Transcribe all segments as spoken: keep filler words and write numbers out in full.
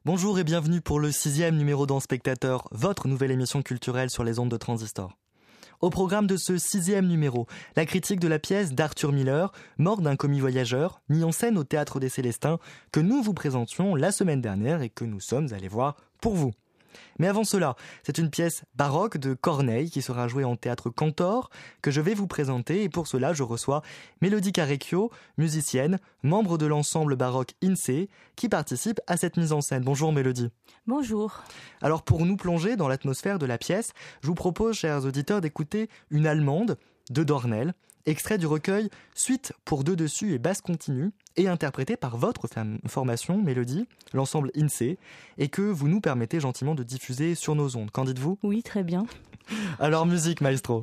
Bonjour et bienvenue pour le sixième numéro d'En Spectateur, votre nouvelle émission culturelle sur les ondes de Transistor. Au programme de ce sixième numéro, la critique de la pièce d'Arthur Miller, Mort d'un commis voyageur, mis en scène au Théâtre des Célestins, que nous vous présentions la semaine dernière et que nous sommes allés voir pour vous. Mais avant cela, c'est une pièce baroque de Corneille qui sera jouée en théâtre Cantor que je vais vous présenter et pour cela je reçois Mélodie Carecchio, musicienne, membre de l'ensemble baroque I N S E E qui participe à cette mise en scène. Bonjour Mélodie. Bonjour. Alors pour nous plonger dans l'atmosphère de la pièce, je vous propose, chers auditeurs, d'écouter Une Allemande de Dornel, extrait du recueil Suite pour deux dessus et basse continue, et interprété par votre fam- formation, Mélodie, l'ensemble I N S E E, et que vous nous permettez gentiment de diffuser sur nos ondes. Qu'en dites-vous ? Oui, très bien. Alors musique, maestro.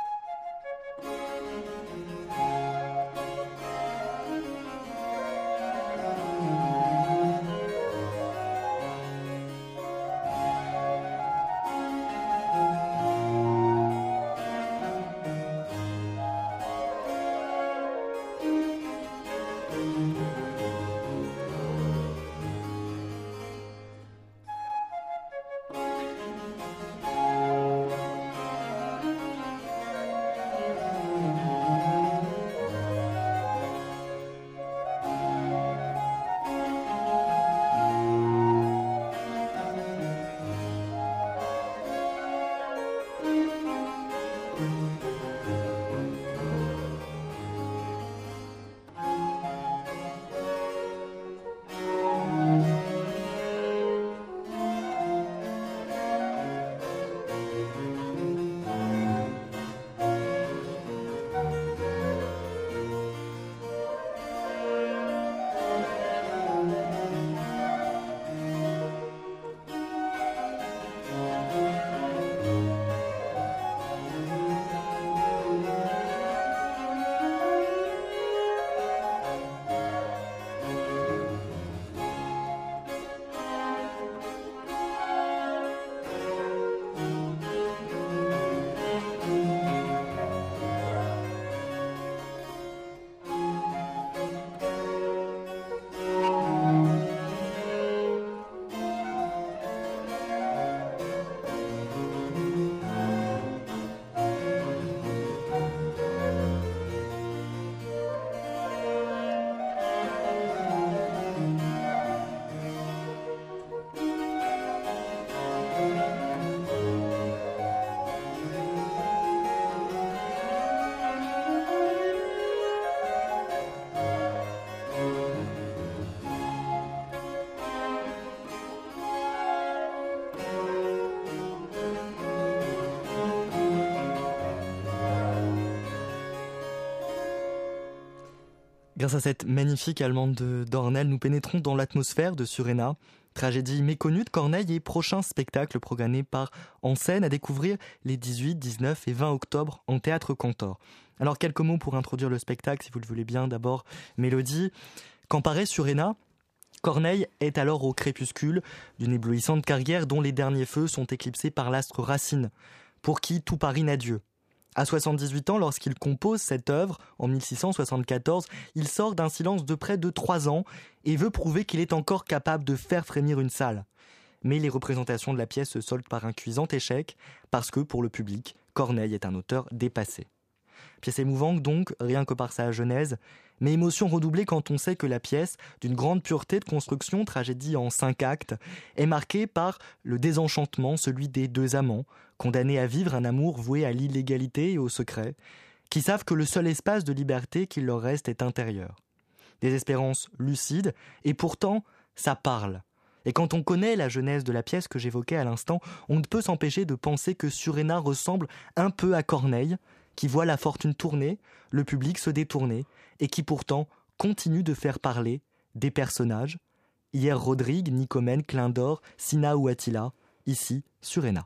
Grâce à cette magnifique allemande de Dornel, nous pénétrons dans l'atmosphère de Suréna, tragédie méconnue de Corneille et prochain spectacle programmé par En Scène à découvrir les dix-huit, dix-neuf et vingt octobre en théâtre Cantor. Alors quelques mots pour introduire le spectacle, si vous le voulez bien. D'abord, Mélodie. Quand paraît Suréna, Corneille est alors au crépuscule d'une éblouissante carrière dont les derniers feux sont éclipsés par l'astre Racine, pour qui tout Paris n'a Dieu. À soixante-dix-huit ans, lorsqu'il compose cette œuvre, en mille six cent soixante-quatorze, il sort d'un silence de près de trois ans et veut prouver qu'il est encore capable de faire frémir une salle. Mais les représentations de la pièce se soldent par un cuisant échec, parce que, pour le public, Corneille est un auteur dépassé. Pièce émouvante donc, rien que par sa genèse, mais émotion redoublée quand on sait que la pièce, d'une grande pureté de construction, tragédie en cinq actes, est marquée par le désenchantement, celui des deux amants, condamnés à vivre un amour voué à l'illégalité et au secret, qui savent que le seul espace de liberté qu'il leur reste est intérieur. Des espérances lucides, et pourtant, ça parle. Et quand on connaît la genèse de la pièce que j'évoquais à l'instant, on ne peut s'empêcher de penser que Suréna ressemble un peu à Corneille, qui voit la fortune tourner, le public se détourner, et qui pourtant continue de faire parler des personnages. Hier Rodrigue, Nicomène, Clindor, Cinna ou Attila, ici Suréna.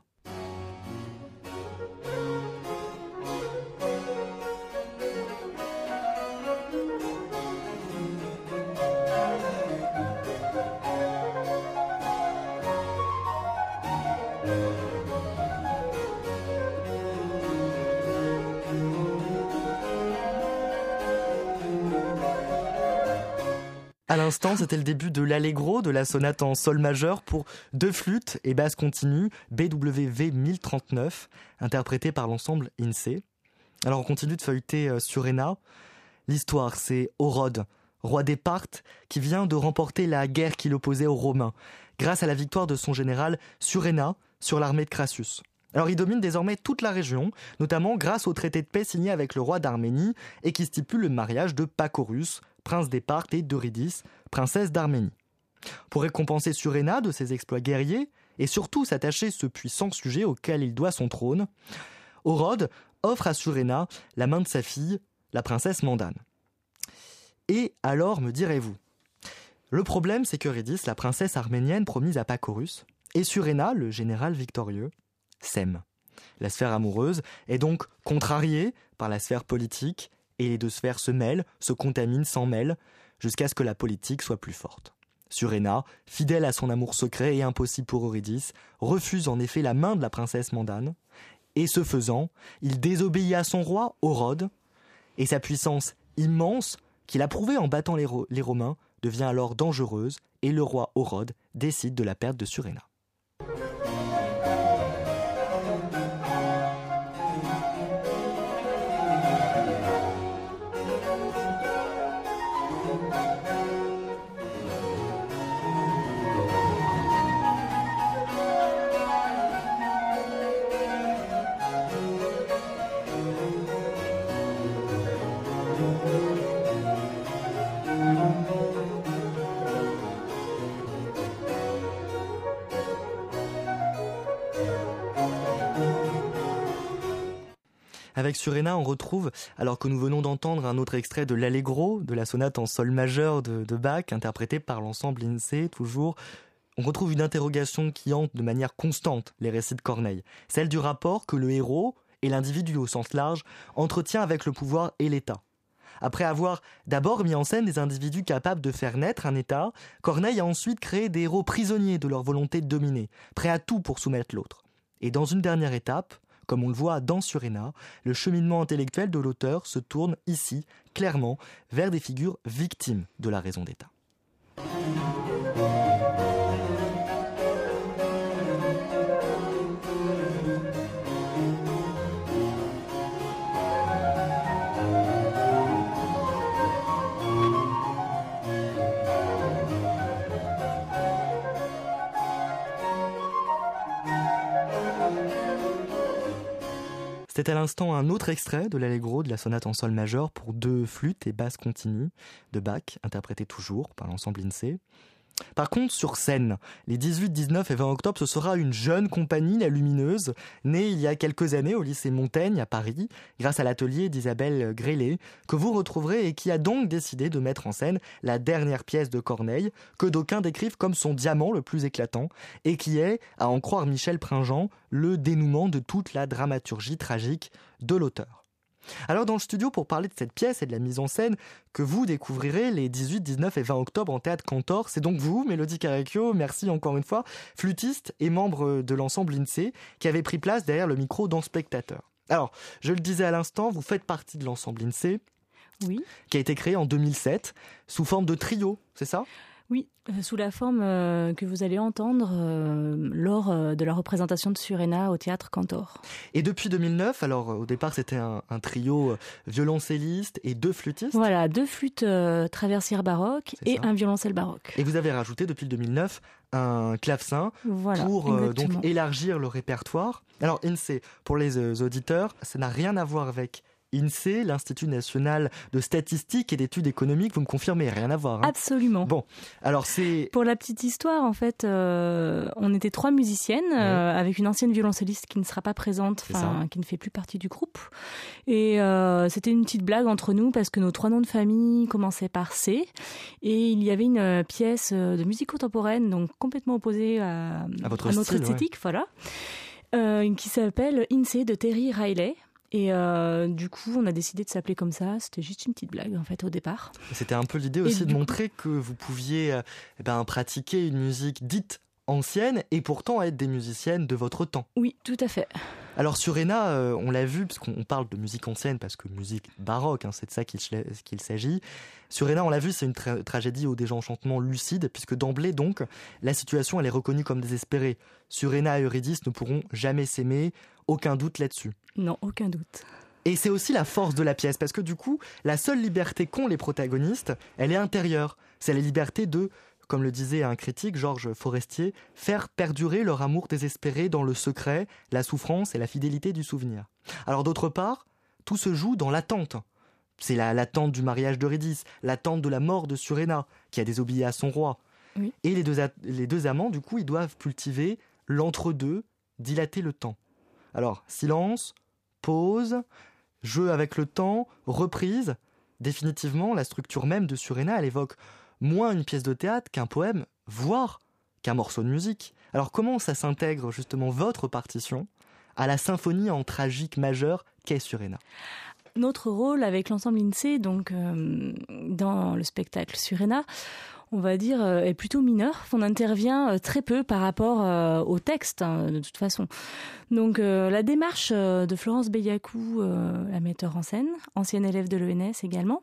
À l'instant, c'était le début de l'Allegro, de la sonate en sol majeur pour deux flûtes et basse continue, B W V mille trente-neuf, interprétée par l'ensemble I N S E E. Alors on continue de feuilleter euh, Suréna. L'histoire, c'est Orode, roi des Parthes, qui vient de remporter la guerre qui l'opposait aux Romains, grâce à la victoire de son général Suréna sur l'armée de Crassus. Alors il domine désormais toute la région, notamment grâce au traité de paix signé avec le roi d'Arménie et qui stipule le mariage de Pacorus, prince des Parthes, et d'Eurydice, princesse d'Arménie. Pour récompenser Suréna de ses exploits guerriers et surtout s'attacher ce puissant sujet auquel il doit son trône, Orode offre à Suréna la main de sa fille, la princesse Mandane. Et alors, me direz-vous, le problème c'est qu'Eurydice, la princesse arménienne promise à Pacorus, et Suréna, le général victorieux, s'aiment. La sphère amoureuse est donc contrariée par la sphère politique, et les deux sphères se mêlent, se contaminent, s'en mêlent, jusqu'à ce que la politique soit plus forte. Suréna, fidèle à son amour secret et impossible pour Eurydice, refuse en effet la main de la princesse Mandane, et ce faisant, il désobéit à son roi, Orode, et sa puissance immense, qu'il a prouvée en battant les, Ro- les Romains, devient alors dangereuse, et le roi Orode décide de la perte de Suréna. Avec Suréna, on retrouve, alors que nous venons d'entendre un autre extrait de l'Allegro, de la sonate en sol majeur de, de Bach, interprétée par l'ensemble I N S E E, toujours, on retrouve une interrogation qui hante de manière constante les récits de Corneille, celle du rapport que le héros, et l'individu au sens large, entretient avec le pouvoir et l'État. Après avoir d'abord mis en scène des individus capables de faire naître un État, Corneille a ensuite créé des héros prisonniers de leur volonté de dominer, prêts à tout pour soumettre l'autre. Et dans une dernière étape, comme on le voit dans Suréna, le cheminement intellectuel de l'auteur se tourne ici, clairement, vers des figures victimes de la raison d'État. C'était à l'instant un autre extrait de l'Allegro de la sonate en sol majeur pour deux flûtes et basse continue de Bach, interprété toujours par l'ensemble I N S E E. Par contre, sur scène, les dix-huit, dix-neuf et vingt octobre, ce sera une jeune compagnie, la Lumineuse, née il y a quelques années au lycée Montaigne à Paris, grâce à l'atelier d'Isabelle Grélé, que vous retrouverez et qui a donc décidé de mettre en scène la dernière pièce de Corneille, que d'aucuns décrivent comme son diamant le plus éclatant, et qui est, à en croire Michel Pringent, le dénouement de toute la dramaturgie tragique de l'auteur. Alors dans le studio, pour parler de cette pièce et de la mise en scène que vous découvrirez les dix-huit, dix-neuf et vingt octobre en Théâtre Cantor, c'est donc vous, Mélodie Carrecchio, merci encore une fois, flûtiste et membre de l'ensemble I N S E E, qui avez pris place derrière le micro dans Spectateur. Alors, je le disais à l'instant, vous faites partie de l'ensemble I N S E E, oui. Qui a été créé en deux mille sept, sous forme de trio, c'est ça ? Oui, euh, sous la forme euh, que vous allez entendre euh, lors euh, de la représentation de Suréna au Théâtre Cantor. Et depuis deux mille neuf, alors au départ c'était un, un trio euh, violoncelliste et deux flûtistes. Voilà, deux flûtes euh, traversières baroques C'est et ça. un violoncelle baroque. Et vous avez rajouté depuis le deux mille neuf un clavecin Voilà, pour euh, donc exactement. élargir le répertoire. Alors I N S E E, pour les euh, auditeurs, ça n'a rien à voir avec I N S E E, l'Institut national de statistique et d'études économiques, vous me confirmez, rien à voir. Hein. Absolument. Bon, alors c'est... Pour la petite histoire, en fait, euh, on était trois musiciennes, Ouais. euh, avec une ancienne violoncelliste qui ne sera pas présente, C'est enfin, ça. qui ne fait plus partie du groupe. Et euh, c'était une petite blague entre nous parce que nos trois noms de famille commençaient par C. Et il y avait une euh, pièce de musique contemporaine, donc complètement opposée à, À votre notre style, esthétique, voilà, euh, qui s'appelle I N S E E de Terry Riley. Et euh, du coup, on a décidé de s'appeler comme ça. C'était juste une petite blague, en fait, au départ. C'était un peu l'idée aussi Et de du coup- montrer que vous pouviez euh, eh ben, pratiquer une musique dite anciennes et pourtant être des musiciennes de votre temps. Oui, tout à fait. Alors Suréna, euh, on l'a vu, parce qu'on parle de musique ancienne, parce que musique baroque, hein, c'est de ça qu'il, qu'il s'agit. Suréna, on l'a vu, c'est une tra- tragédie au désenchantement lucide, puisque d'emblée, donc, la situation, elle est reconnue comme désespérée. Suréna et Eurydice ne pourront jamais s'aimer, aucun doute là-dessus. Non, aucun doute. Et c'est aussi la force de la pièce, parce que du coup, la seule liberté qu'ont les protagonistes, elle est intérieure. C'est la liberté de, comme le disait un critique, Georges Forestier, faire perdurer leur amour désespéré dans le secret, la souffrance et la fidélité du souvenir. Alors d'autre part, tout se joue dans l'attente. C'est la, l'attente du mariage d'Eurydice, l'attente de la mort de Suréna, qui a désobéi à son roi. Oui. Et les deux, les deux amants, du coup, ils doivent cultiver l'entre-deux, dilater le temps. Alors, silence, pause, jeu avec le temps, reprise. Définitivement, la structure même de Suréna, elle évoque moins une pièce de théâtre qu'un poème, voire qu'un morceau de musique. Alors comment ça s'intègre justement votre partition à la symphonie en tragique majeure qu'est Suréna ? Notre rôle avec l'ensemble INSEE, donc euh, dans le spectacle Suréna, on va dire, euh, est plutôt mineur. On intervient euh, très peu par rapport euh, au texte, hein, de toute façon. Donc euh, la démarche euh, de Florence Beyacou, euh, la metteur en scène, ancienne élève de l'E N S également,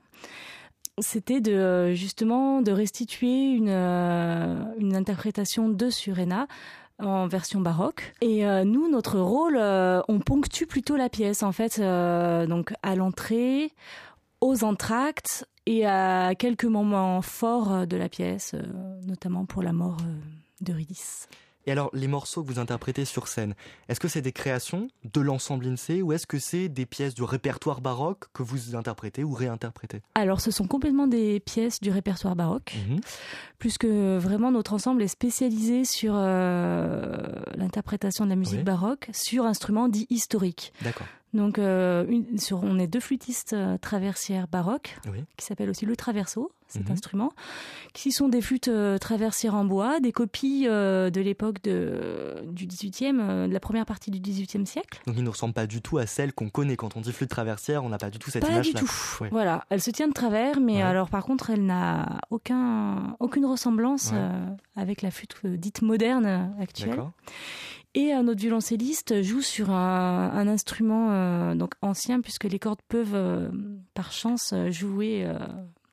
c'était de justement de restituer une, euh, une interprétation de Suréna en version baroque. Et euh, nous, notre rôle, euh, on ponctue plutôt la pièce, en fait, euh, donc à l'entrée, aux entr'actes et à quelques moments forts de la pièce, euh, notamment pour la mort euh, d'Eurydice. Et alors, les morceaux que vous interprétez sur scène, est-ce que c'est des créations de l'ensemble INSEE ou est-ce que c'est des pièces du répertoire baroque que vous interprétez ou réinterprétez ? Alors, ce sont complètement des pièces du répertoire baroque, mmh. puisque vraiment notre ensemble est spécialisé sur euh, l'interprétation de la musique oui. baroque sur instruments dits historiques. D'accord. Donc, euh, une, sur, on est deux flûtistes euh, traversières baroques, oui. qui s'appellent aussi le traverso, cet mmh. instrument, qui sont des flûtes euh, traversières en bois, des copies euh, de l'époque de, du dix-huitième, euh, de la première partie du dix-huitième siècle. Donc ils ne ressemblent pas du tout à celles qu'on connaît. Quand on dit flûte traversière, on n'a pas du tout cette pas image-là. Pas du tout. Ouais. Voilà, elle se tient de travers, mais ouais. alors par contre, elle n'a aucun, aucune ressemblance ouais. euh, avec la flûte euh, dite moderne actuelle. D'accord. Et euh, notre violoncelliste joue sur un, un instrument euh, donc ancien, puisque les cordes peuvent, euh, par chance, jouer euh,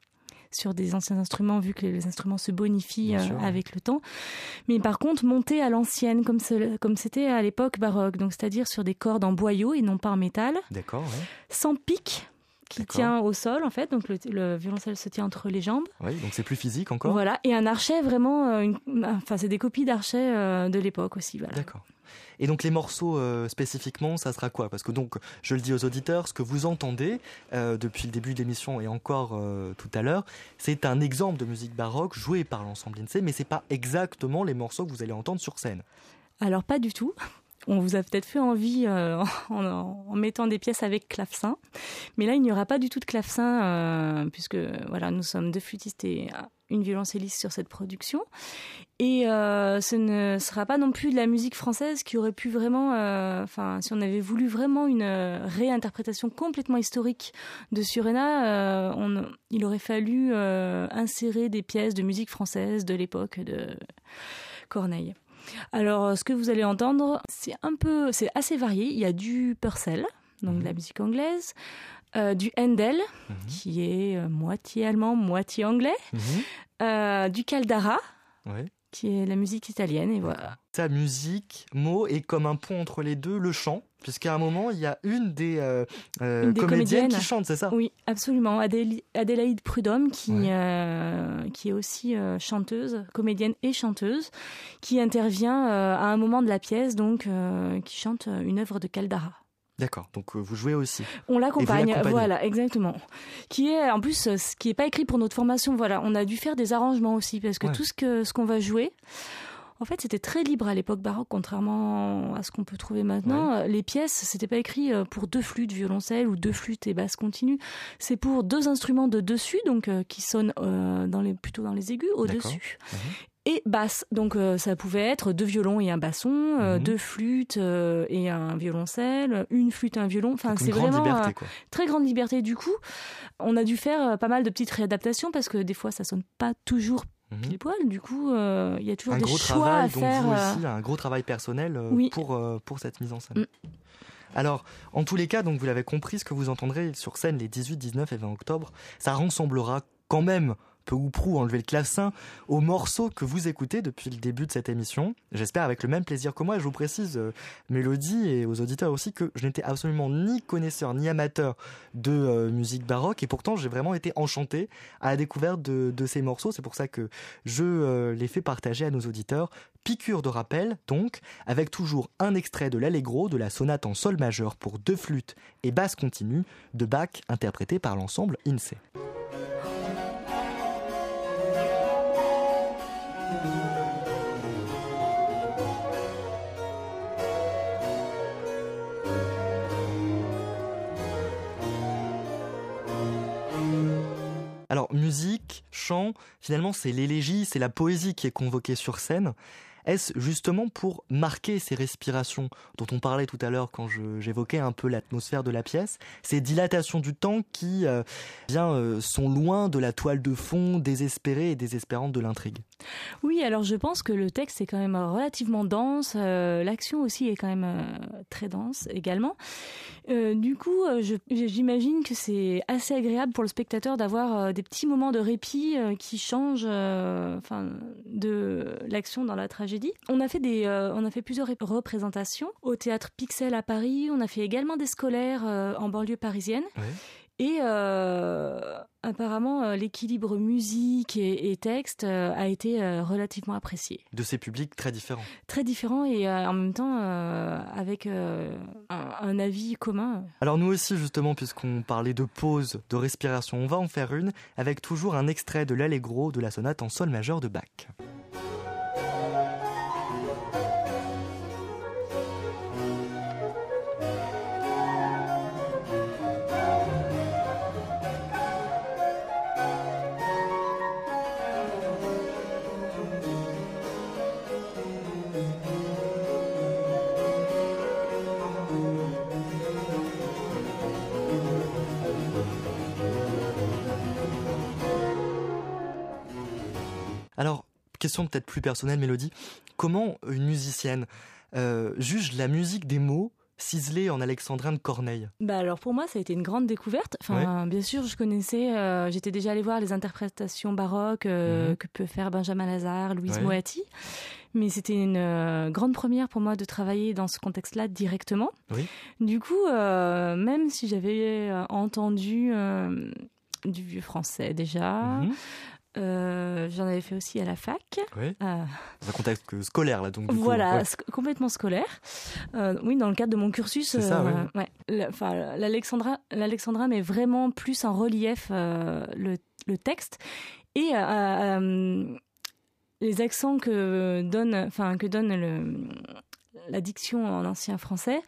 sur des anciens instruments, vu que les instruments se bonifient euh, avec le temps. Mais par contre, monter à l'ancienne, comme, ce, comme c'était à l'époque baroque, donc c'est-à-dire sur des cordes en boyau et non pas en métal, D'accord, ouais. sans pic, qui D'accord. tient au sol, en fait. Donc le, le violoncelle se tient entre les jambes. Oui, donc c'est plus physique encore. Voilà, et un archet vraiment, euh, une, enfin c'est des copies d'archets euh, de l'époque aussi. Voilà. D'accord. Et donc les morceaux euh, spécifiquement, ça sera quoi ? Parce que donc, je le dis aux auditeurs, ce que vous entendez euh, depuis le début de l'émission et encore euh, tout à l'heure, c'est un exemple de musique baroque joué par l'ensemble INSEE, mais c'est pas exactement les morceaux que vous allez entendre sur scène. Alors pas du tout. On vous a peut-être fait envie euh, en, en, en mettant des pièces avec clavecin, mais là il n'y aura pas du tout de clavecin euh, puisque voilà, nous sommes deux flûtistes et une violoncelliste sur cette production. Et euh, ce ne sera pas non plus de la musique française qui aurait pu vraiment, enfin, euh, si on avait voulu vraiment une euh, réinterprétation complètement historique de Suréna, euh, on, il aurait fallu euh, insérer des pièces de musique française de l'époque de Corneille. Alors, ce que vous allez entendre, c'est un peu, c'est assez varié. Il y a du Purcell, donc mmh. de la musique anglaise, euh, du Handel, mmh. qui est euh, moitié allemand, moitié anglais, mmh. euh, du Caldara, ouais. qui est la musique italienne, et voilà. Sa musique, mot, et comme un pont entre les deux, le chant, puisqu'à un moment, il y a une des, euh, euh, une des comédiennes, comédiennes qui chante, c'est ça ? Oui, absolument. Adé- Adélaïde Prudhomme, qui, ouais. euh, qui est aussi euh, chanteuse, comédienne et chanteuse, qui intervient euh, à un moment de la pièce, donc, euh, qui chante une œuvre de Caldara. D'accord, donc euh, vous jouez aussi. On l'accompagne, voilà, exactement. Qui est, en plus, ce qui n'est pas écrit pour notre formation, voilà, on a dû faire des arrangements aussi, parce que ouais. tout ce, que, ce qu'on va jouer, en fait, c'était très libre à l'époque baroque, contrairement à ce qu'on peut trouver maintenant. Ouais. Les pièces, c'était pas écrit pour deux flûtes, violoncelle ou deux flûtes et basse continue. C'est pour deux instruments de dessus, donc euh, qui sonnent euh, dans les, plutôt dans les aigus, au-dessus. Mmh. Et basse, donc euh, ça pouvait être deux violons et un basson, euh, mmh. deux flûtes euh, et un violoncelle, une flûte et un violon. Enfin, c'est vraiment liberté, quoi. Euh, très grande liberté. Du coup, on a dû faire euh, pas mal de petites réadaptations parce que des fois, ça sonne pas toujours mmh. pile poil. Du coup, il euh, y a toujours un des gros choix travail, à faire. Donc vous aussi, un gros travail personnel euh, oui. pour, euh, pour cette mise en scène. Mmh. Alors, en tous les cas, donc vous l'avez compris, ce que vous entendrez sur scène les dix-huit, dix-neuf et vingt octobre, ça ressemblera quand même, peu ou prou, enlever le clavecin, aux morceaux que vous écoutez depuis le début de cette émission. J'espère avec le même plaisir que moi. Et je vous précise, euh, Mélodie, et aux auditeurs aussi, que je n'étais absolument ni connaisseur ni amateur de euh, musique baroque. Et pourtant, j'ai vraiment été enchanté à la découverte de, de ces morceaux. C'est pour ça que je euh, les fais partager à nos auditeurs. Piqûre de rappel, donc, avec toujours un extrait de l'Allegro de la sonate en sol majeur pour deux flûtes et basse continue de Bach, interprété par l'ensemble I N S E E. Alors, musique, chant, finalement, c'est l'élégie, c'est la poésie qui est convoquée sur scène. Est-ce justement pour marquer ces respirations dont on parlait tout à l'heure quand je, j'évoquais un peu l'atmosphère de la pièce, ces dilatations du temps qui euh, bien, euh, sont loin de la toile de fond désespérée et désespérante de l'intrigue? Oui, alors je pense que le texte est quand même relativement dense, euh, l'action aussi est quand même euh, très dense également. Euh, du coup, euh, je, j'imagine que c'est assez agréable pour le spectateur d'avoir euh, des petits moments de répit euh, qui changent euh, enfin, de l'action dans la tragédie. On a fait, des, euh, on a fait plusieurs représentations au théâtre Pixel à Paris, on a fait également des scolaires euh, en banlieue parisienne. Oui. Et euh, apparemment, euh, l'équilibre musique et, et texte euh, a été euh, relativement apprécié. De ces publics très différents. Très différents et euh, en même temps euh, avec euh, un, un avis commun. Alors nous aussi justement, puisqu'on parlait de pause, de respiration, on va en faire une avec toujours un extrait de l'Allegro de la sonate en sol majeur de Bach. Alors, question peut-être plus personnelle, Mélodie, comment une musicienne euh, juge la musique des mots ciselés en alexandrin de Corneille? Bah alors pour moi ça a été une grande découverte. Enfin ouais. Bien sûr je connaissais, euh, j'étais déjà allée voir les interprétations baroques euh, mmh. que peut faire Benjamin Lazare, Louise ouais. Moatti, mais c'était une euh, grande première pour moi de travailler dans ce contexte-là directement. Oui. Du coup euh, même si j'avais euh, entendu euh, du vieux français déjà. Mmh. Euh, j'en avais fait aussi à la fac. Oui. Euh, dans un contexte scolaire là, donc. Du voilà, coup, ouais. sc- complètement scolaire. Euh, oui, dans le cadre de mon cursus. C'est ça, euh, oui. Ouais. Enfin, l'Alexandra, l'Alexandra met vraiment plus en relief euh, le, le texte et euh, euh, les accents que donne, enfin que donne le, la diction en ancien français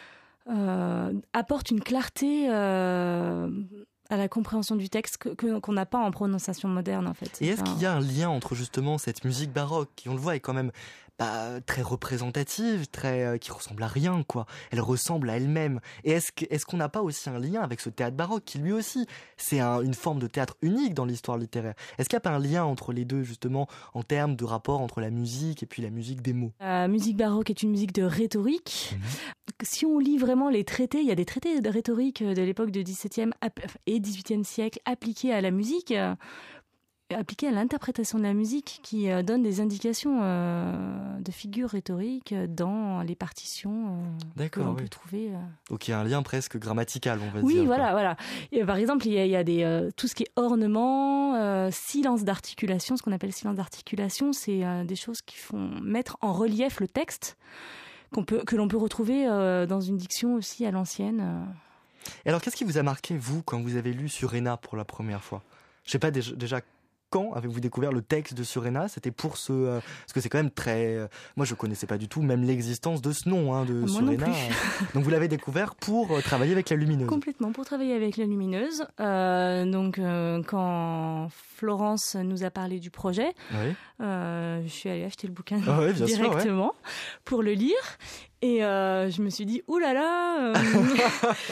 euh, apporte une clarté. Euh, à la compréhension du texte que, que, qu'on n'a pas en prononciation moderne en fait. Et est-ce enfin... qu'il y a un lien entre justement cette musique baroque qui, on le voit, est quand même bah, très représentative, très, euh, qui ressemble à rien, quoi. Elle ressemble à elle-même. Et est-ce, que, est-ce qu'on n'a pas aussi un lien avec ce théâtre baroque qui lui aussi, c'est un, une forme de théâtre unique dans l'histoire littéraire? Est-ce qu'il n'y a pas un lien entre les deux justement en termes de rapport entre la musique et puis la musique des mots? La musique baroque est une musique de rhétorique. Mmh. Si on lit vraiment les traités, il y a des traités de rhétorique de l'époque du dix-septième et dix-huitième siècle appliqués à la musique, euh, appliqués à l'interprétation de la musique, qui euh, donnent des indications euh, de figures rhétoriques dans les partitions euh, que l'on oui. peut trouver. Euh... Donc il y a un lien presque grammatical, on va oui, dire. Oui, voilà, voilà. Et, par exemple, il y a, il y a des, euh, tout ce qui est ornement, euh, silence d'articulation, ce qu'on appelle silence d'articulation, c'est euh, des choses qui font mettre en relief le texte. Qu'on peut, que l'on peut retrouver euh, dans une diction aussi à l'ancienne. Euh. Et alors, qu'est-ce qui vous a marqué, vous, quand vous avez lu Suréna pour la première fois? Je sais pas déjà, déjà quand avez-vous découvert le texte de Suréna? C'était pour ce... Euh, parce que c'est quand même très... Euh, moi, je connaissais pas du tout même l'existence de ce nom, hein, de moi Suréna. Donc, vous l'avez découvert pour euh, travailler avec la Lumineuse. Complètement, pour travailler avec la Lumineuse. Euh, donc, euh, quand Florence nous a parlé du projet, oui. euh, je suis allée acheter le bouquin ah oui, bien directement sûr, ouais. pour le lire. Et euh, je me suis dit, ouh là là, euh,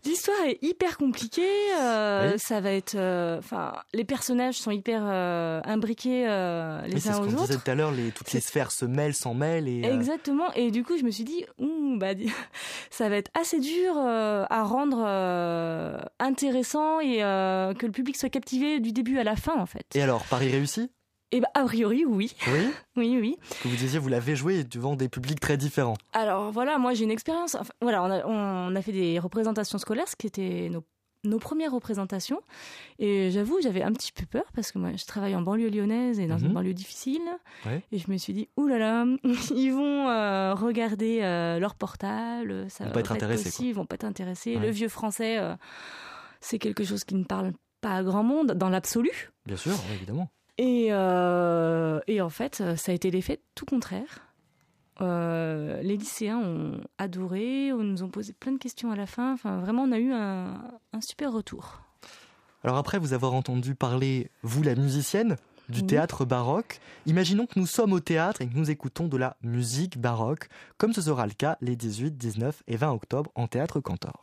L'histoire est hyper compliquée. Euh, oui. Ça va être, enfin, euh, les personnages sont hyper euh, imbriqués euh, les oui, uns aux autres. C'est ce qu'on disait tout à l'heure. Les, toutes les sphères se mêlent, s'en mêlent. Et, euh... Exactement. Et du coup, je me suis dit, ouh, bah, ça va être assez dur euh, à rendre euh, intéressant et euh, que le public soit captivé du début à la fin, en fait. Et alors, pari réussi? Eh ben, a priori, oui. Oui. Oui, oui. Parce que vous disiez, vous l'avez joué devant des publics très différents. Alors voilà, moi j'ai une expérience. Enfin, voilà, on a, on a fait des représentations scolaires, ce qui étaient nos, nos premières représentations. Et j'avoue, j'avais un petit peu peur parce que moi, je travaille en banlieue lyonnaise et dans mm-hmm. une banlieue difficile. Ouais. Et je me suis dit, oulala, ils vont euh, regarder euh, leur portable, ça ils vont va pas être pas intéressés. Possible, ils vont pas être intéressés. Ouais. Le vieux français, euh, c'est quelque chose qui ne parle pas à grand monde dans l'absolu. Bien sûr, oui, évidemment. Et, euh, et en fait, ça a été l'effet tout contraire. Euh, les lycéens ont adoré, on nous ont posé plein de questions à la fin. Enfin, vraiment, on a eu un, un super retour. Alors après vous avoir entendu parler, vous la musicienne, du oui. théâtre baroque, imaginons que nous sommes au théâtre et que nous écoutons de la musique baroque, comme ce sera le cas les dix-huit, dix-neuf et vingt octobre en Théâtre Cantor.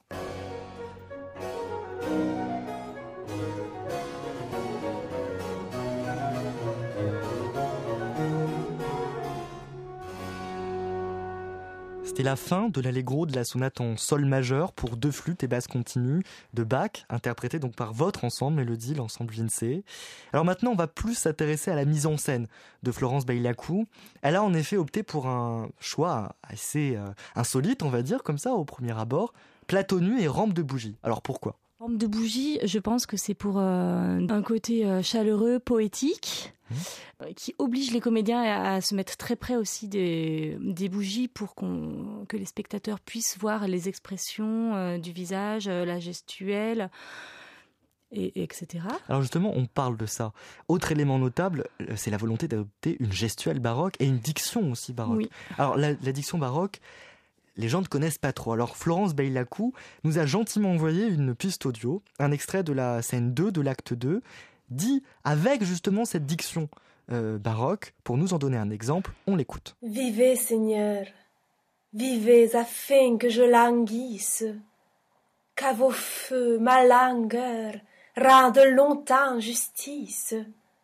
C'était la fin de l'allegro de la sonate en sol majeur pour deux flûtes et basses continues de Bach, interprétée donc par votre ensemble Mélodie, l'ensemble Vinci. Alors maintenant, on va plus s'intéresser à la mise en scène de Florence Bailhacu. Elle a en effet opté pour un choix assez euh, insolite, on va dire, comme ça, au premier abord, plateau nu et rampe de bougie. Alors pourquoi ? Rampe de bougie, je pense que c'est pour euh, un côté euh, chaleureux, poétique, mmh. qui oblige les comédiens à, à se mettre très près aussi des, des bougies pour qu'on, que les spectateurs puissent voir les expressions euh, du visage, euh, la gestuelle, et, et etc. Alors justement, on parle de ça. Autre élément notable, c'est la volonté d'adopter une gestuelle baroque et une diction aussi baroque. Oui. Alors la, la diction baroque, les gens ne connaissent pas trop. Alors Florence Bailhacu nous a gentiment envoyé une piste audio, un extrait de la scène deux de l'acte deux, dit avec justement cette diction euh, baroque. Pour nous en donner un exemple, on l'écoute. Vivez Seigneur, vivez afin que je languisse, qu'à vos feux ma langueur rende longtemps justice.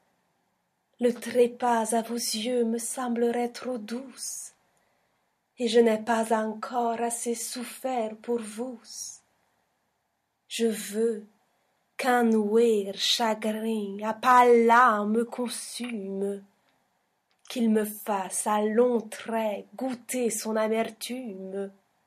Le trépas à vos yeux me semblerait trop douce, et je n'ai pas encore assez souffert pour vous. Je veux qu'un nouer chagrin à pas l'âme me consume, qu'il me fasse à longs traits goûter son amertume.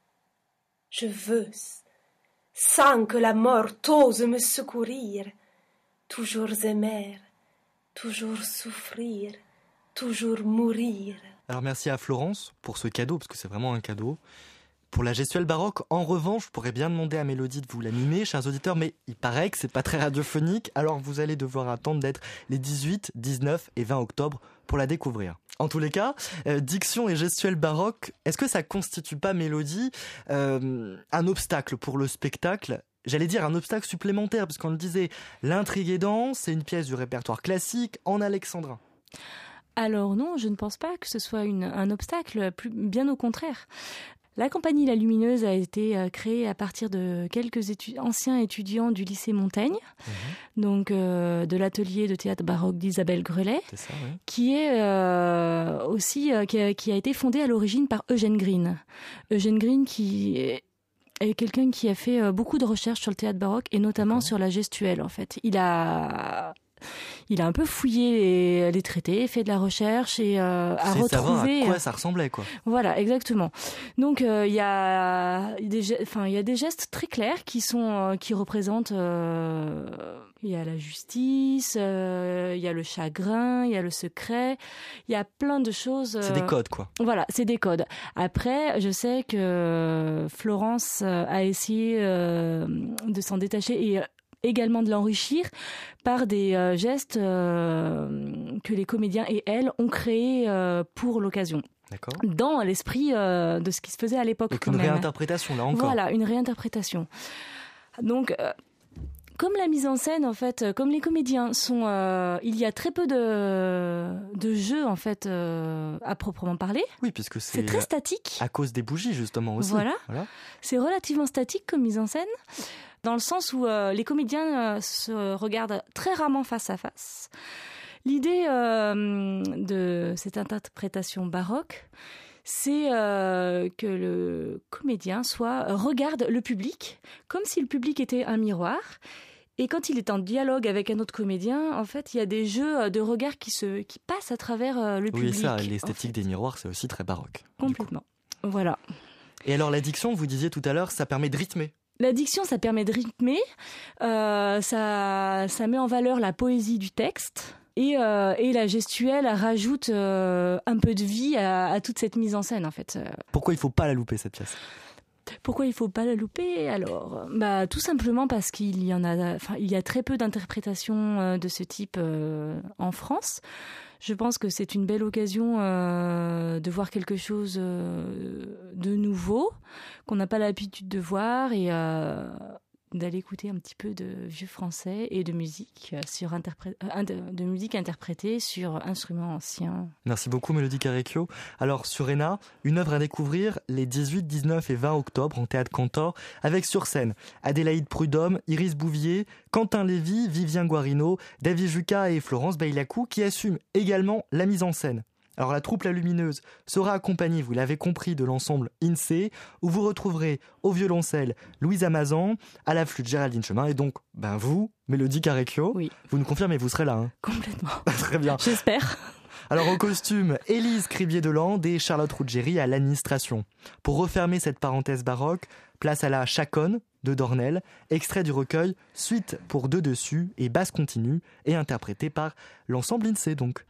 Je veux, sans que la mort ose me secourir, toujours aimer, toujours souffrir, toujours mourir. Alors merci à Florence pour ce cadeau, parce que c'est vraiment un cadeau. Pour la gestuelle baroque, en revanche, je pourrais bien demander à Mélodie de vous l'animer, chers auditeurs, mais il paraît que c'est pas très radiophonique, alors vous allez devoir attendre d'être les dix-huit, dix-neuf et vingt octobre pour la découvrir. En tous les cas, euh, diction et gestuelle baroque, est-ce que ça constitue pas, Mélodie, euh, un obstacle pour le spectacle ? J'allais dire un obstacle supplémentaire, parce qu'on le disait, l'intrigue est dense, c'est une pièce du répertoire classique en alexandrin. Alors non, je ne pense pas que ce soit une, un obstacle, plus, bien au contraire. La compagnie La Lumineuse a été euh, créée à partir de quelques étu- anciens étudiants du lycée Montaigne, mmh. donc euh, de l'atelier de théâtre baroque d'Isabelle Grelet, c'est ça, oui. qui est euh, aussi euh, qui, a, qui a été fondée à l'origine par Eugène Green. Eugène Green qui est est quelqu'un qui a fait beaucoup de recherches sur le théâtre baroque et notamment D'accord. sur la gestuelle en fait. Il a Il a un peu fouillé les, les traités, fait de la recherche et euh, a retrouvé. Savoir à quoi ça ressemblait, quoi. Voilà, exactement. Donc il euh, y a des, enfin il y a des gestes très clairs qui sont, euh, qui représentent. Il euh, y a la justice, il euh, y a le chagrin, il y a le secret, il y a plein de choses. Euh, c'est des codes, quoi. Voilà, c'est des codes. Après, je sais que Florence a essayé euh, de s'en détacher et également de l'enrichir par des euh, gestes euh, que les comédiens et elle ont créés euh, pour l'occasion. D'accord. Dans l'esprit euh, de ce qui se faisait à l'époque. Donc quand une même. réinterprétation, là encore. Voilà, une réinterprétation. Donc, euh, Comme la mise en scène, en fait, comme les comédiens sont, euh, il y a très peu de de jeux en fait euh, à proprement parler. Oui, puisque c'est, c'est très statique. À cause des bougies justement aussi. Voilà. voilà. C'est relativement statique comme mise en scène, dans le sens où euh, les comédiens euh, se regardent très rarement face à face. L'idée euh, de cette interprétation baroque, c'est euh, que le comédien soit regarde le public comme si le public était un miroir. Et quand il est en dialogue avec un autre comédien, en fait, il y a des jeux de regard qui se qui passent à travers euh, le oui, public. Oui, ça, l'esthétique en fait. des miroirs, c'est aussi très baroque. Complètement. Voilà. Et alors, l'addiction, vous disiez tout à l'heure, ça permet de rythmer. L'addiction, ça permet de rythmer. Euh, ça, ça met en valeur la poésie du texte. Et, euh, et la gestuelle rajoute euh, un peu de vie à, à toute cette mise en scène, en fait. Pourquoi il ne faut pas la louper, cette pièce ? Pourquoi il ne faut pas la louper alors ? Bah, tout simplement parce qu'il y en a, enfin, il y a très peu d'interprétations de ce type euh, en France. Je pense que c'est une belle occasion euh, de voir quelque chose euh, de nouveau qu'on n'a pas l'habitude de voir et euh, d'aller écouter un petit peu de vieux français et de musique sur interpré- euh, de, de musique interprétée sur instruments anciens. Merci beaucoup Mélodie Carecchio. Alors Suréna, une œuvre à découvrir les dix-huit, dix-neuf et vingt octobre en Théâtre Cantor avec sur scène Adélaïde Prudhomme, Iris Bouvier, Quentin Lévy, Vivien Guarino, David Jucas et Florence Bailacou qui assument également la mise en scène. Alors la troupe La Lumineuse sera accompagnée, vous l'avez compris, de l'ensemble I N S E E, où vous retrouverez au violoncelle Louise Amazan, à la flûte Géraldine Chemin, et donc, ben vous, Mélodie Carecchio, oui. Vous nous confirmez, vous serez là. Hein. Complètement. Très bien. J'espère. Alors au costume, Élise Cribier-Delande et Charlotte Ruggieri à l'administration. Pour refermer cette parenthèse baroque, place à la chaconne de Dornel, extrait du recueil Suite pour deux dessus et basse continue, et interprété par l'ensemble I N S E E donc.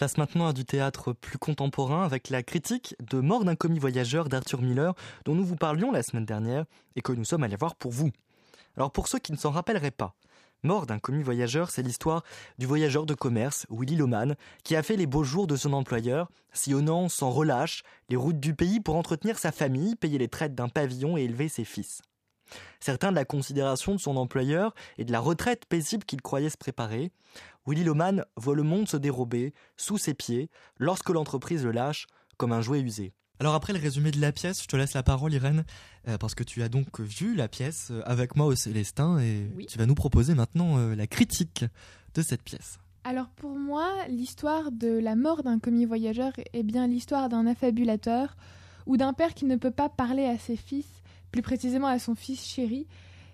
Place maintenant à du théâtre plus contemporain avec la critique de Mort d'un commis voyageur d'Arthur Miller dont nous vous parlions la semaine dernière et que nous sommes allés voir pour vous. Alors pour ceux qui ne s'en rappelleraient pas, Mort d'un commis voyageur, c'est l'histoire du voyageur de commerce, Willy Loman, qui a fait les beaux jours de son employeur, sillonnant sans relâche les routes du pays pour entretenir sa famille, payer les traites d'un pavillon et élever ses fils. Certain de la considération de son employeur et de la retraite paisible qu'il croyait se préparer, Willy Loman voit le monde se dérober sous ses pieds lorsque l'entreprise le lâche comme un jouet usé. Alors après le résumé de la pièce, je te laisse la parole Irène, euh, parce que tu as donc vu la pièce avec moi au Célestin et oui. Tu vas nous proposer maintenant euh, la critique de cette pièce. Alors pour moi, l'histoire de la mort d'un commis voyageur est bien l'histoire d'un affabulateur ou d'un père qui ne peut pas parler à ses fils, plus précisément à son fils chéri,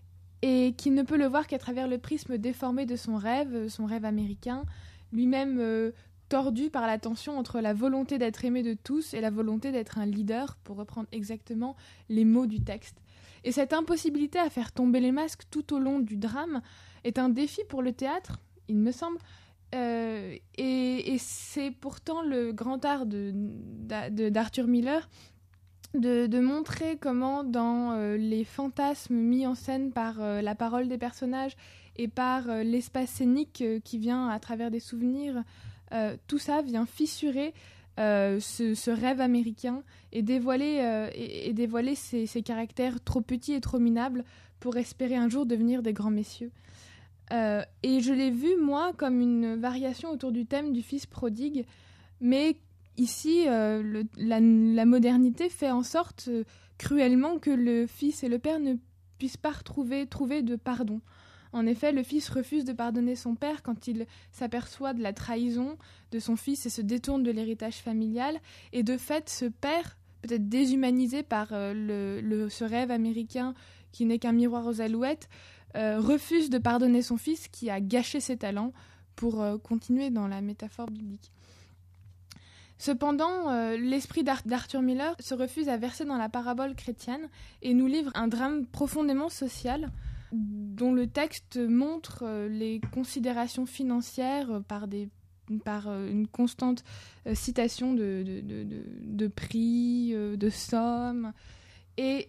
et qui ne peut le voir qu'à travers le prisme déformé de son rêve, son rêve américain, lui-même euh, tordu par la tension entre la volonté d'être aimé de tous et la volonté d'être un leader, pour reprendre exactement les mots du texte. Et cette impossibilité à faire tomber les masques tout au long du drame est un défi pour le théâtre, il me semble, euh, et, et c'est pourtant le grand art de, de, d'Arthur Miller de, de montrer comment dans euh, les fantasmes mis en scène par euh, la parole des personnages et par euh, l'espace scénique euh, qui vient à travers des souvenirs, Euh, tout ça vient fissurer euh, ce, ce rêve américain et dévoiler, euh, et, et dévoiler ses, ses caractères trop petits et trop minables pour espérer un jour devenir des grands messieurs. Euh, et je l'ai vu, moi, comme une variation autour du thème du fils prodigue, mais ici, euh, le, la, la modernité fait en sorte euh, cruellement que le fils et le père ne puissent pas retrouver, trouver de pardon. En effet, le fils refuse de pardonner son père quand il s'aperçoit de la trahison de son fils et se détourne de l'héritage familial. Et de fait, ce père, peut-être déshumanisé par euh, le, le, ce rêve américain qui n'est qu'un miroir aux alouettes, euh, refuse de pardonner son fils qui a gâché ses talents pour euh, continuer dans la métaphore biblique. Cependant, euh, l'esprit d'Ar- d'Arthur Miller se refuse à verser dans la parabole chrétienne et nous livre un drame profondément social, dont le texte montre euh, les considérations financières euh, par, des, par euh, une constante euh, citation de, de, de, de, de prix, euh, de sommes. Et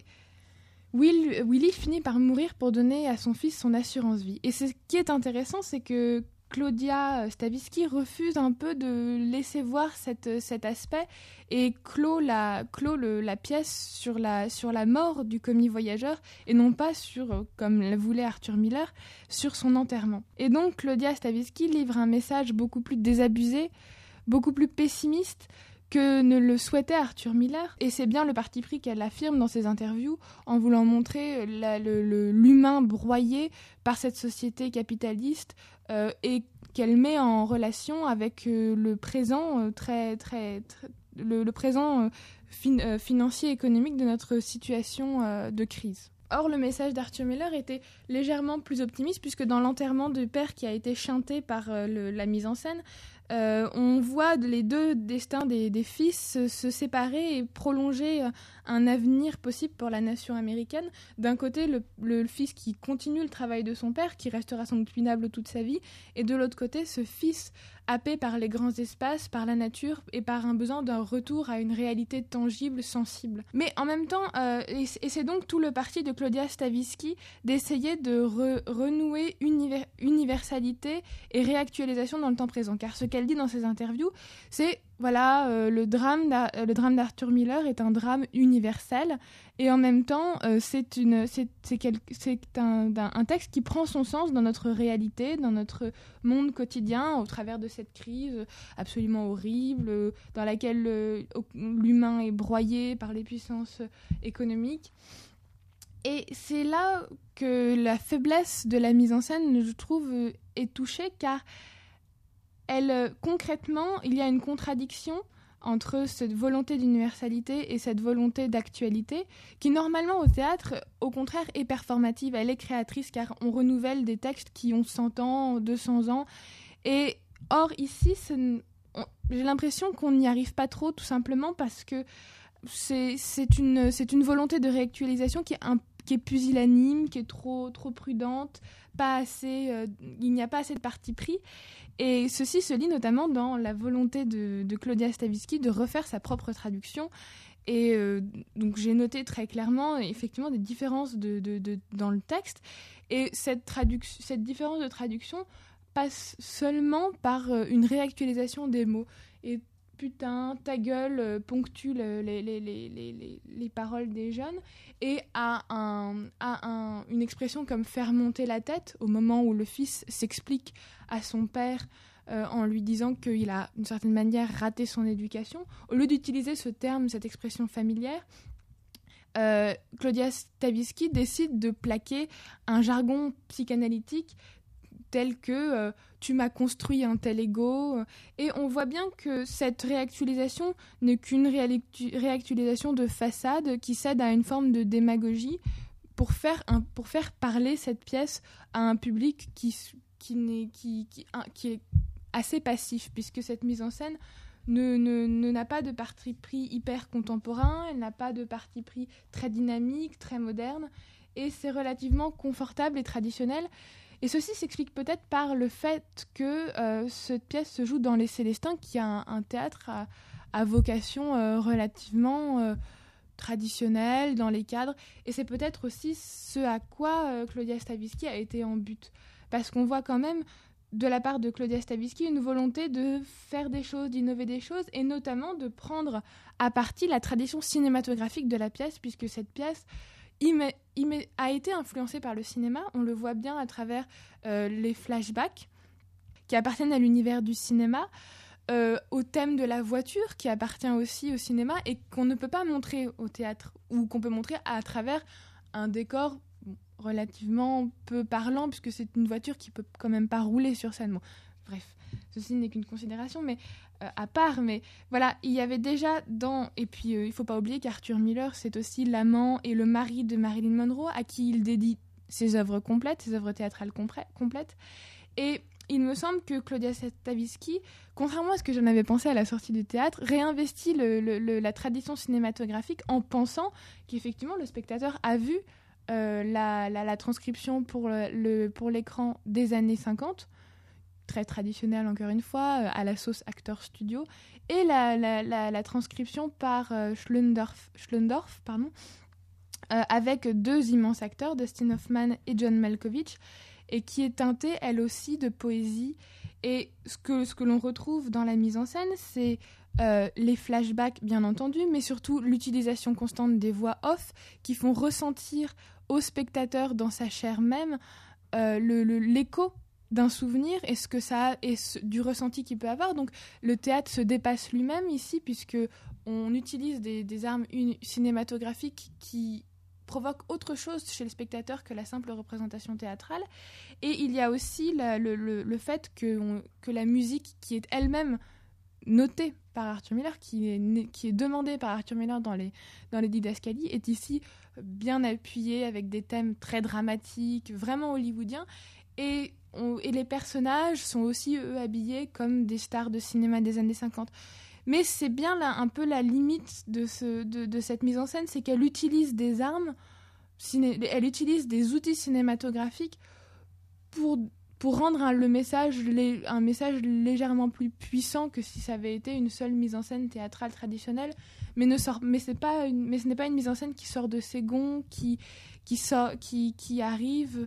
Will, Willy finit par mourir pour donner à son fils son assurance-vie. Et ce qui est intéressant, c'est que Claudia Stavisky refuse un peu de laisser voir cette, cet aspect et clôt la, clôt le, la pièce sur la, sur la mort du commis voyageur et non pas sur, comme le voulait Arthur Miller, sur son enterrement. Et donc Claudia Stavisky livre un message beaucoup plus désabusé, beaucoup plus pessimiste que ne le souhaitait Arthur Miller. Et c'est bien le parti pris qu'elle affirme dans ses interviews en voulant montrer la, le, le, l'humain broyé par cette société capitaliste euh, et qu'elle met en relation avec euh, le présent euh, très, très, très le, le présent euh, fin, euh, financier et économique de notre situation euh, de crise. Or, le message d'Arthur Miller était légèrement plus optimiste puisque dans l'enterrement du père qui a été chanté par euh, le, la mise en scène, Euh, on voit les deux destins des, des fils se, se séparer et prolonger euh, un avenir possible pour la nation américaine. D'un côté, le, le, le fils qui continue le travail de son père, qui restera sans doute minable toute sa vie, et de l'autre côté, ce fils happé par les grands espaces, par la nature et par un besoin d'un retour à une réalité tangible, sensible. Mais en même temps, euh, et, et c'est donc tout le parti de Claudia Stavisky d'essayer de re, renouer univer, universalité et réactualisation dans le temps présent, car ce qu'elle dit dans ses interviews, c'est voilà, euh, le drame le drame d'Arthur Miller est un drame universel et en même temps euh, c'est une c'est c'est, quel, c'est un, un un texte qui prend son sens dans notre réalité, dans notre monde quotidien au travers de cette crise absolument horrible dans laquelle euh, l'humain est broyé par les puissances économiques. Et c'est là que la faiblesse de la mise en scène, je trouve, est touchée, car elle, concrètement, il y a une contradiction entre cette volonté d'universalité et cette volonté d'actualité qui, normalement, au théâtre, au contraire, est performative. Elle est créatrice, car on renouvelle des textes qui ont cent ans, deux cents ans. Et or, ici, on, j'ai l'impression qu'on n'y arrive pas trop, tout simplement parce que c'est, c'est, une, c'est une volonté de réactualisation qui est, un, qui est pusillanime, qui est trop, trop prudente, pas assez, euh, il n'y a pas assez de parti pris. Et ceci se lit notamment dans la volonté de, de Claudia Stavisky de refaire sa propre traduction. Et euh, donc j'ai noté très clairement effectivement des différences de, de, de, dans le texte. Et cette, traduc- cette différence de traduction passe seulement par euh, une réactualisation des mots. Et putain, ta gueule euh, ponctue le, les, les, les, les, les paroles des jeunes. Et a, un, a un, une expression comme faire monter la tête au moment où le fils s'explique à son père Euh, en lui disant qu'il a, d'une certaine manière, raté son éducation. Au lieu d'utiliser ce terme, cette expression familière, euh, Claudia Stavisky décide de plaquer un jargon psychanalytique tel que euh, « tu m'as construit un tel ego ». Et on voit bien que cette réactualisation n'est qu'une réactu- réactualisation de façade qui cède à une forme de démagogie pour faire, un, pour faire parler cette pièce à un public qui, qui, n'est, qui, qui, un, qui est assez passif, puisque cette mise en scène ne, ne, ne n'a pas de parti pris hyper contemporain, elle n'a pas de parti pris très dynamique, très moderne, et c'est relativement confortable et traditionnel. Et ceci s'explique peut-être par le fait que euh, cette pièce se joue dans les Célestins, qui est un, un théâtre à, à vocation euh, relativement euh, traditionnelle dans les cadres, et c'est peut-être aussi ce à quoi euh, Claudia Stavisky a été en but, parce qu'on voit quand même de la part de Claudia Stavisky une volonté de faire des choses, d'innover des choses, et notamment de prendre à partie la tradition cinématographique de la pièce, puisque cette pièce imé- imé- a été influencée par le cinéma. On le voit bien à travers euh, les flashbacks qui appartiennent à l'univers du cinéma, euh, au thème de la voiture qui appartient aussi au cinéma et qu'on ne peut pas montrer au théâtre, ou qu'on peut montrer à travers un décor relativement peu parlant, puisque c'est une voiture qui peut quand même pas rouler sur scène. Bon, bref, ceci n'est qu'une considération, mais euh, à part, mais voilà, il y avait déjà dans... Et puis, euh, il faut pas oublier qu'Arthur Miller, c'est aussi l'amant et le mari de Marilyn Monroe, à qui il dédie ses œuvres complètes, ses œuvres théâtrales compré- complètes. Et il me semble que Claudia Stavisky, contrairement à ce que j'en avais pensé à la sortie du théâtre, réinvestit le, le, le, la tradition cinématographique en pensant qu'effectivement, le spectateur a vu Euh, la, la, la transcription pour, le, le, pour l'écran des années cinquante, très traditionnelle encore une fois, euh, à la sauce Actors Studio, et la, la, la, la transcription par euh, Schlendorf, Schlendorf pardon, euh, avec deux immenses acteurs, Dustin Hoffman et John Malkovich, et qui est teintée elle aussi de poésie. Et ce que, ce que l'on retrouve dans la mise en scène, c'est euh, les flashbacks bien entendu, mais surtout l'utilisation constante des voix off qui font ressentir au spectateur dans sa chair même euh, le, le, l'écho d'un souvenir et ce que ça a, et ce, du ressenti qu'il peut avoir. Donc le théâtre se dépasse lui-même ici, puisque on utilise des, des armes une, cinématographiques qui provoquent autre chose chez le spectateur que la simple représentation théâtrale. Et il y a aussi la, le, le, le fait que, on, que la musique, qui est elle-même notée par Arthur Miller, qui est, qui est demandée par Arthur Miller dans les, dans les didascalies, est ici bien appuyée avec des thèmes très dramatiques, vraiment hollywoodiens. Et, on, et les personnages sont aussi, eux, habillés comme des stars de cinéma des années cinquante. Mais c'est bien là, un peu la limite de, ce, de, de cette mise en scène, c'est qu'elle utilise des armes, ciné, elle utilise des outils cinématographiques pour... pour rendre un, le message, un message légèrement plus puissant que si ça avait été une seule mise en scène théâtrale traditionnelle, mais, ne sort, mais, c'est pas une, mais ce n'est pas une mise en scène qui sort de ses gonds, qui, qui, sort, qui, qui arrive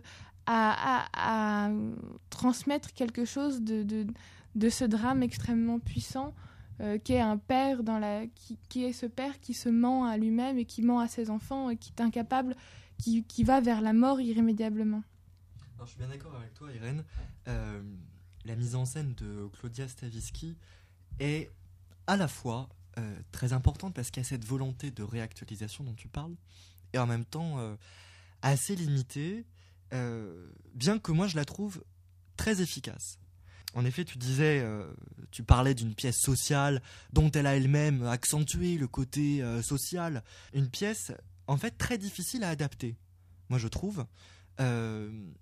à, à, à transmettre quelque chose de, de, de ce drame extrêmement puissant euh, qu'est un père, dans la, qui, qui est ce père qui se ment à lui-même et qui ment à ses enfants et qui est incapable, qui, qui va vers la mort irrémédiablement. Alors, je suis bien d'accord avec toi, Irène. Euh, la mise en scène de Claudia Stavisky est à la fois euh, très importante parce qu'il y a cette volonté de réactualisation dont tu parles, et en même temps euh, assez limitée, euh, bien que moi je la trouve très efficace. En effet, tu disais, euh, tu parlais d'une pièce sociale dont elle a elle-même accentué le côté euh, social. Une pièce, en fait, très difficile à adapter, moi je trouve. Euh,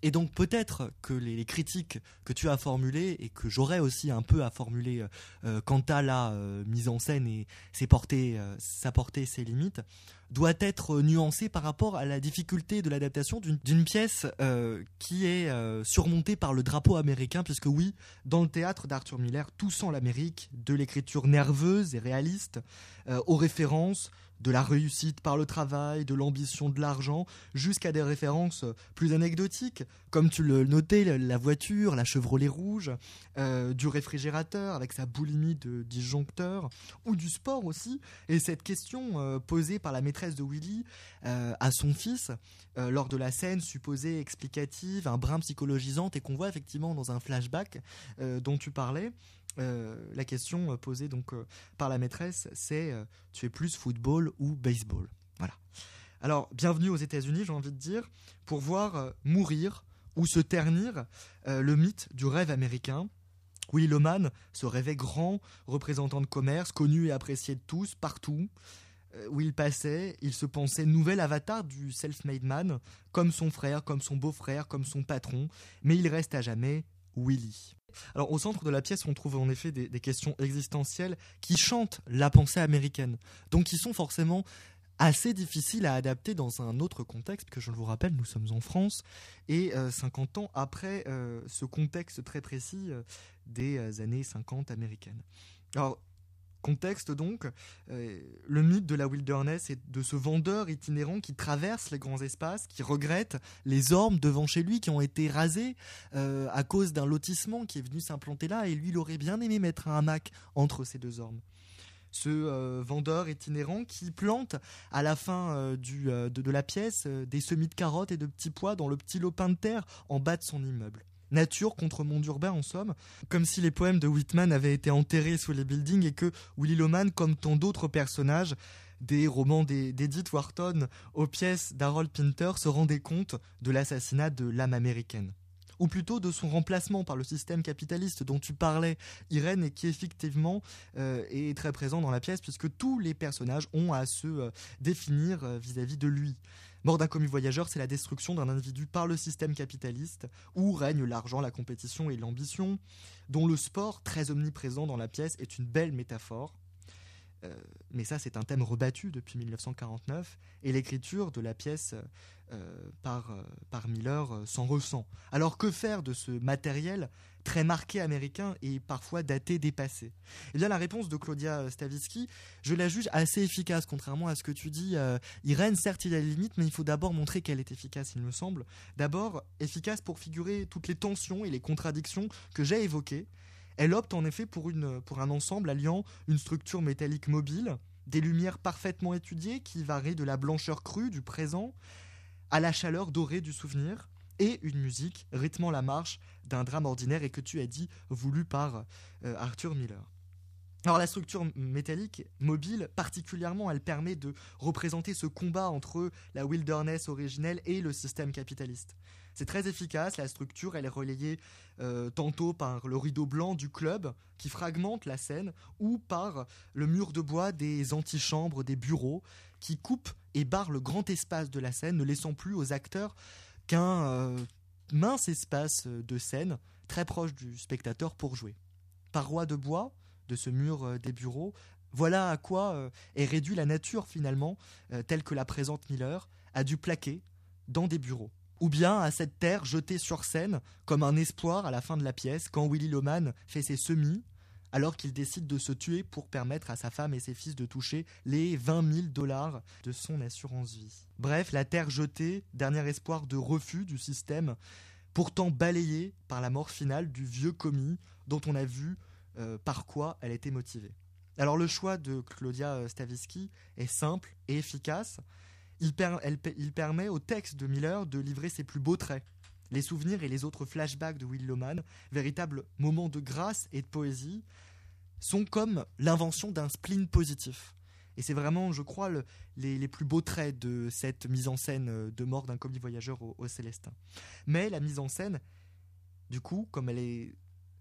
Et donc peut-être que les, les critiques que tu as formulées et que j'aurais aussi un peu à formuler euh, quant à la euh, mise en scène et ses portées, euh, sa portée et ses limites, doit être nuancée par rapport à la difficulté de l'adaptation d'une, d'une pièce euh, qui est euh, surmontée par le drapeau américain, puisque oui, dans le théâtre d'Arthur Miller, tout sent l'Amérique, de l'écriture nerveuse et réaliste, euh, aux références, de la réussite par le travail, de l'ambition, de l'argent, jusqu'à des références plus anecdotiques, comme tu le notais, la voiture, la Chevrolet rouge, euh, du réfrigérateur avec sa boulimie de disjoncteur, ou du sport aussi. Et cette question euh, posée par la maîtresse de Willy euh, à son fils, euh, lors de la scène supposée explicative, un brin psychologisante, et qu'on voit effectivement dans un flashback euh, dont tu parlais, Euh, la question posée donc euh, par la maîtresse, c'est euh, tu es plus football ou baseball. Voilà. Alors, bienvenue aux États-Unis, j'ai envie de dire, pour voir euh, mourir ou se ternir euh, le mythe du rêve américain. Willy Loman se rêvait grand, représentant de commerce, connu et apprécié de tous, partout. Euh, où il passait, il se pensait nouvel avatar du self-made man, comme son frère, comme son beau-frère, comme son patron, mais il reste à jamais Willy. Alors au centre de la pièce, on trouve en effet des, des questions existentielles qui chantent la pensée américaine, donc qui sont forcément assez difficiles à adapter dans un autre contexte, que je vous rappelle, nous sommes en France, et euh, cinquante ans après euh, ce contexte très précis euh, des euh, années cinquante américaines. Alors, contexte donc, euh, le mythe de la wilderness et de ce vendeur itinérant qui traverse les grands espaces, qui regrette les ormes devant chez lui qui ont été rasés euh, à cause d'un lotissement qui est venu s'implanter là, et lui il aurait bien aimé mettre un hamac entre ces deux ormes. Ce euh, vendeur itinérant qui plante à la fin euh, du, euh, de, de la pièce euh, des semis de carottes et de petits pois dans le petit lopin de terre en bas de son immeuble. Nature contre monde urbain en somme, comme si les poèmes de Whitman avaient été enterrés sous les buildings et que Willy Loman, comme tant d'autres personnages, des romans d'Edith Wharton aux pièces d'Harold Pinter, se rendait compte de l'assassinat de l'âme américaine. Ou plutôt de son remplacement par le système capitaliste dont tu parlais, Irène, et qui effectivement euh, est très présent dans la pièce, puisque tous les personnages ont à se euh, définir euh, vis-à-vis de lui. Mort d'un commis voyageur, c'est la destruction d'un individu par le système capitaliste, où règne l'argent, la compétition et l'ambition, dont le sport, très omniprésent dans la pièce, est une belle métaphore. Euh, mais ça, c'est un thème rebattu depuis mille neuf cent quarante-neuf, et l'écriture de la pièce euh, par, euh, par Miller euh, s'en ressent. Alors que faire de ce matériel très marqué américain et parfois daté, dépassé? Eh bien, la réponse de Claudia Stavisky, je la juge assez efficace, contrairement à ce que tu dis, euh, Irène. Certes, il y a des limites, mais il faut d'abord montrer qu'elle est efficace, il me semble. D'abord, efficace pour figurer toutes les tensions et les contradictions que j'ai évoquées. Elle opte en effet pour, une, pour un ensemble alliant une structure métallique mobile, des lumières parfaitement étudiées qui varient de la blancheur crue du présent à la chaleur dorée du souvenir, et une musique rythmant la marche d'un drame ordinaire, et que tu as dit voulu par euh, Arthur Miller. Alors la structure métallique mobile, particulièrement, elle permet de représenter ce combat entre la wilderness originelle et le système capitaliste. C'est très efficace, la structure, elle est relayée euh, tantôt par le rideau blanc du club qui fragmente la scène, ou par le mur de bois des antichambres, des bureaux, qui coupe et barre le grand espace de la scène, ne laissant plus aux acteurs qu'un euh, mince espace de scène très proche du spectateur pour jouer. Parois de bois de ce mur euh, des bureaux, voilà à quoi euh, est réduit la nature finalement, euh, telle que la présente Miller, à du plaqué dans des bureaux. Ou bien à cette terre jetée sur scène comme un espoir à la fin de la pièce, quand Willy Loman fait ses semis, alors qu'il décide de se tuer pour permettre à sa femme et ses fils de toucher les vingt mille dollars de son assurance vie. Bref, la terre jetée, dernier espoir de refus du système, pourtant balayée par la mort finale du vieux commis dont on a vu euh, par quoi elle était motivée. Alors le choix de Claudia Stavisky est simple et efficace. Il, per- elle, il permet au texte de Miller de livrer ses plus beaux traits. Les souvenirs et les autres flashbacks de Willy Loman, véritables moments de grâce et de poésie, sont comme l'invention d'un spleen positif. Et c'est vraiment, je crois, le, les, les plus beaux traits de cette mise en scène de Mort d'un commis voyageur au, au Célestin. Mais la mise en scène, du coup, comme elle est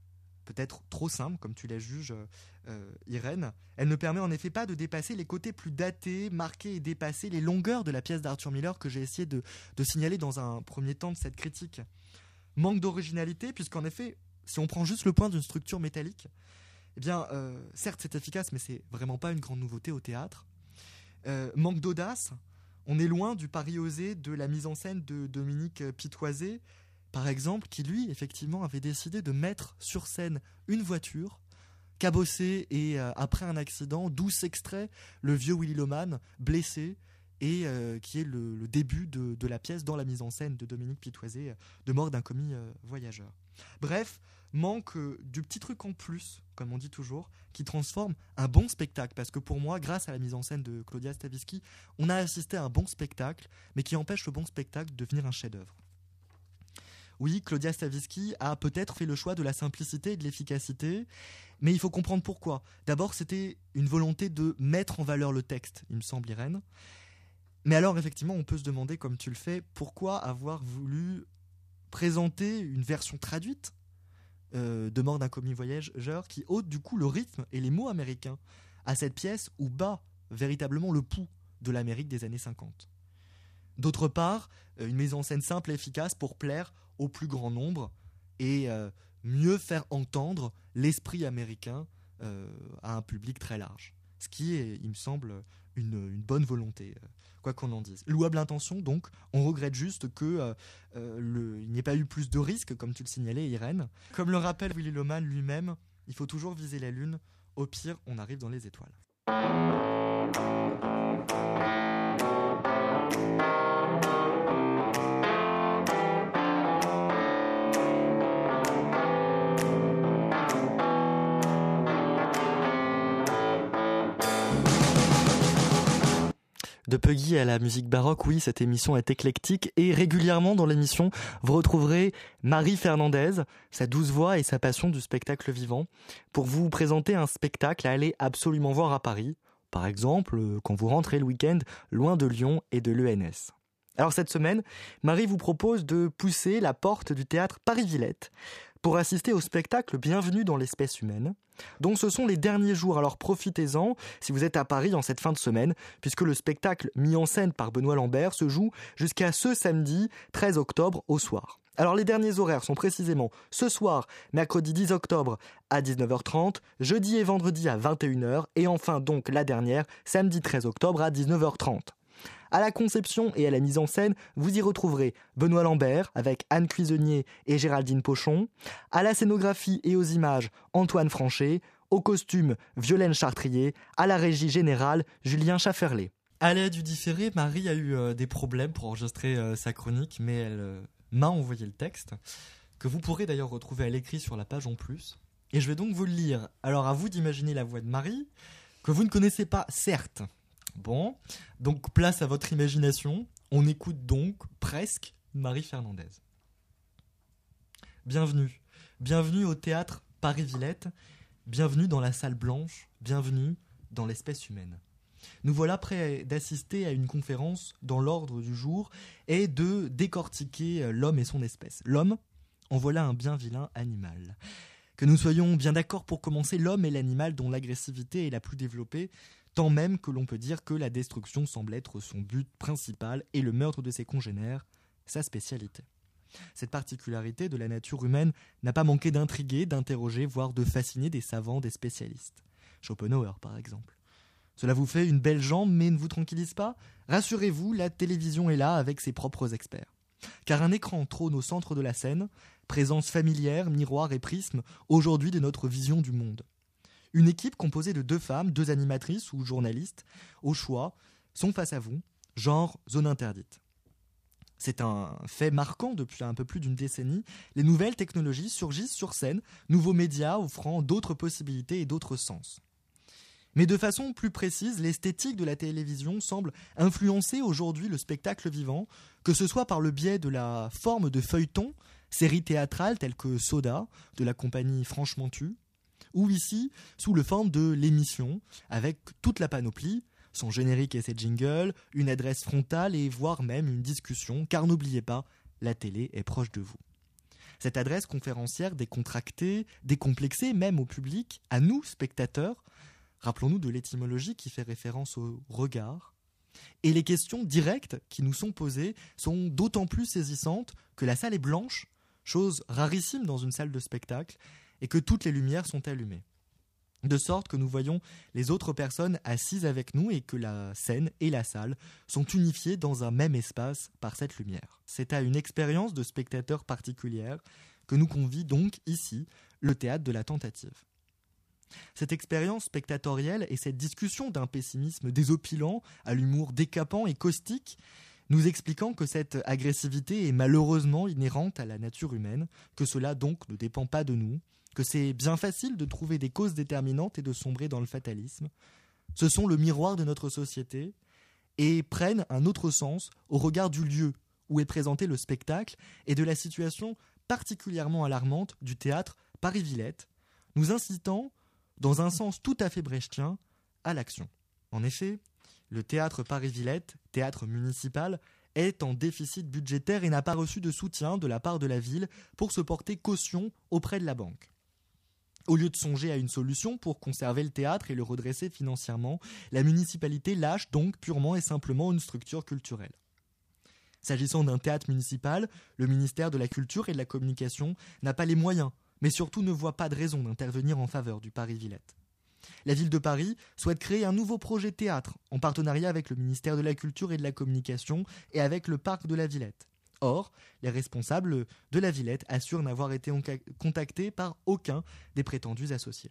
peut-être trop simple, comme tu la juges, euh, Irène. Elle ne permet en effet pas de dépasser les côtés plus datés, marqués et dépassés, les longueurs de la pièce d'Arthur Miller que j'ai essayé de, de signaler dans un premier temps de cette critique. Manque d'originalité, puisqu'en effet, si on prend juste le point d'une structure métallique, eh bien, euh, certes c'est efficace, mais c'est vraiment pas une grande nouveauté au théâtre. Euh, manque d'audace, on est loin du pari osé de la mise en scène de Dominique Pitoisé, par exemple, qui lui, effectivement, avait décidé de mettre sur scène une voiture, cabossée et euh, après un accident, d'où s'extrait le vieux Willy Loman, blessé, et euh, qui est le, le début de, de la pièce dans la mise en scène de Dominique Pitoisé, de mort d'un commis euh, voyageur. Bref, manque euh, du petit truc en plus, comme on dit toujours, qui transforme un bon spectacle, parce que pour moi, grâce à la mise en scène de Claudia Stavisky, on a assisté à un bon spectacle, mais qui empêche le bon spectacle de devenir un chef-d'œuvre. Oui, Claudia Stavisky a peut-être fait le choix de la simplicité et de l'efficacité, mais il faut comprendre pourquoi. D'abord, c'était une volonté de mettre en valeur le texte, il me semble, Irène. Mais alors, effectivement, on peut se demander, comme tu le fais, pourquoi avoir voulu présenter une version traduite euh, de Mort d'un commis voyageur qui ôte du coup le rythme et les mots américains à cette pièce où bat véritablement le pouls de l'Amérique des années cinquante. D'autre part, une mise en scène simple et efficace pour plaire au plus grand nombre et euh, mieux faire entendre l'esprit américain euh, à un public très large. Ce qui est, il me semble, une, une bonne volonté, euh, quoi qu'on en dise. Louable intention, donc, on regrette juste qu'il euh, euh, n'y ait pas eu plus de risques, comme tu le signalais, Irène. Comme le rappelle Willy Loman lui-même, il faut toujours viser la lune, au pire, on arrive dans les étoiles. De Peggy à la musique baroque, oui, cette émission est éclectique et régulièrement dans l'émission, vous retrouverez Marie Fernandez, sa douce voix et sa passion du spectacle vivant, pour vous présenter un spectacle à aller absolument voir à Paris, par exemple quand vous rentrez le week-end loin de Lyon et de l'E N S. Alors cette semaine, Marie vous propose de pousser la porte du théâtre Paris-Villette pour assister au spectacle Bienvenue dans l'espèce humaine, dont ce sont les derniers jours. Alors profitez-en si vous êtes à Paris en cette fin de semaine, puisque le spectacle mis en scène par Benoît Lambert se joue jusqu'à ce samedi treize octobre au soir. Alors les derniers horaires sont précisément ce soir, mercredi dix octobre à dix-neuf heures trente, jeudi et vendredi à vingt et une heures, et enfin donc la dernière, samedi treize octobre à dix-neuf heures trente. À la conception et à la mise en scène, vous y retrouverez Benoît Lambert avec Anne Cuisenier et Géraldine Pochon, à la scénographie et aux images Antoine Franchet, au costume Violaine Chartrier, à la régie générale Julien Schafferlet. À l'aide du différé, Marie a eu euh, des problèmes pour enregistrer euh, sa chronique, mais elle euh, m'a envoyé le texte, que vous pourrez d'ailleurs retrouver à l'écrit sur la page en plus. Et je vais donc vous le lire. Alors à vous d'imaginer la voix de Marie, que vous ne connaissez pas, certes. Bon, donc place à votre imagination, on écoute donc presque Marie Fernandez. Bienvenue, bienvenue au théâtre Paris-Villette, bienvenue dans la salle blanche, bienvenue dans l'espèce humaine. Nous voilà prêts d'assister à une conférence dont l'ordre du jour est de décortiquer l'homme et son espèce. L'homme, en voilà un bien vilain animal. Que nous soyons bien d'accord pour commencer, l'homme est l'animal dont l'agressivité est la plus développée, tant même que l'on peut dire que la destruction semble être son but principal et le meurtre de ses congénères, sa spécialité. Cette particularité de la nature humaine n'a pas manqué d'intriguer, d'interroger, voire de fasciner des savants, des spécialistes. Schopenhauer, par exemple. Cela vous fait une belle jambe, mais ne vous tranquillise pas ? Rassurez-vous, la télévision est là avec ses propres experts. Car un écran trône au centre de la scène, présence familière, miroir et prisme, aujourd'hui de notre vision du monde. Une équipe composée de deux femmes, deux animatrices ou journalistes, au choix, sont face à vous, genre zone interdite. C'est un fait marquant depuis un peu plus d'une décennie. Les nouvelles technologies surgissent sur scène, nouveaux médias offrant d'autres possibilités et d'autres sens. Mais de façon plus précise, l'esthétique de la télévision semble influencer aujourd'hui le spectacle vivant, que ce soit par le biais de la forme de feuilleton, séries théâtrales telles que Soda, de la compagnie Franche-Montu, ou ici, sous le forme de l'émission, avec toute la panoplie, son générique et ses jingles, une adresse frontale et voire même une discussion, car n'oubliez pas, la télé est proche de vous. Cette adresse conférencière décontractée, décomplexée même au public, à nous, spectateurs, rappelons-nous de l'étymologie qui fait référence au regard. Et les questions directes qui nous sont posées sont d'autant plus saisissantes que la salle est blanche, chose rarissime dans une salle de spectacle, et que toutes les lumières sont allumées. De sorte que nous voyons les autres personnes assises avec nous et que la scène et la salle sont unifiées dans un même espace par cette lumière. C'est à une expérience de spectateur particulière que nous convie donc ici le théâtre de la tentative. Cette expérience spectatorielle et cette discussion d'un pessimisme désopilant à l'humour décapant et caustique, nous expliquant que cette agressivité est malheureusement inhérente à la nature humaine, que cela donc ne dépend pas de nous, que c'est bien facile de trouver des causes déterminantes et de sombrer dans le fatalisme. Ce sont le miroir de notre société et prennent un autre sens au regard du lieu où est présenté le spectacle et de la situation particulièrement alarmante du théâtre Paris-Villette, nous incitant, dans un sens tout à fait brechtien, à l'action. En effet, le théâtre Paris-Villette, théâtre municipal, est en déficit budgétaire et n'a pas reçu de soutien de la part de la ville pour se porter caution auprès de la banque. Au lieu de songer à une solution pour conserver le théâtre et le redresser financièrement, la municipalité lâche donc purement et simplement une structure culturelle. S'agissant d'un théâtre municipal, le ministère de la Culture et de la Communication n'a pas les moyens, mais surtout ne voit pas de raison d'intervenir en faveur du Paris-Villette. La ville de Paris souhaite créer un nouveau projet théâtre en partenariat avec le ministère de la Culture et de la Communication et avec le parc de la Villette. Or, les responsables de la Villette assurent n'avoir été contactés par aucun des prétendus associés.